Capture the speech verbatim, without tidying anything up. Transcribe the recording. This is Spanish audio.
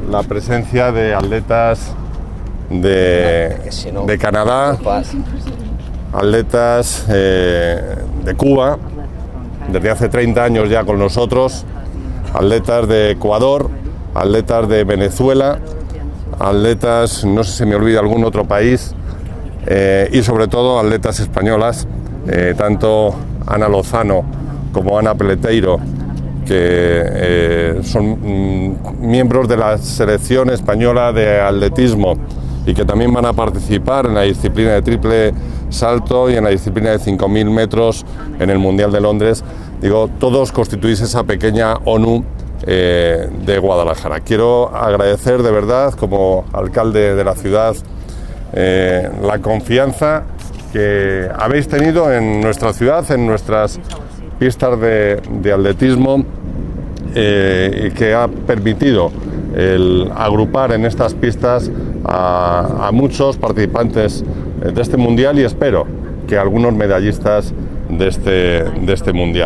la presencia de atletas de, de Canadá, atletas eh, de Cuba, desde hace treinta años ya con nosotros, atletas de Ecuador, atletas de Venezuela, atletas, no sé si me olvida algún otro país, eh, y sobre todo atletas españolas, eh, tanto Ana Lozano como Ana Peleteiro, que eh, son mm, miembros de la selección española de atletismo y que también van a participar en la disciplina de triple salto y en la disciplina de cinco mil metros en el Mundial de Londres. Digo, todos constituís esa pequeña ONU eh, de Guadalajara. Quiero agradecer de verdad, como alcalde de la ciudad, eh, la confianza que habéis tenido en nuestra ciudad, en nuestras pistas de, de atletismo, eh, y que ha permitido el agrupar en estas pistas a, a muchos participantes de este mundial y espero que algunos medallistas de este, de este mundial.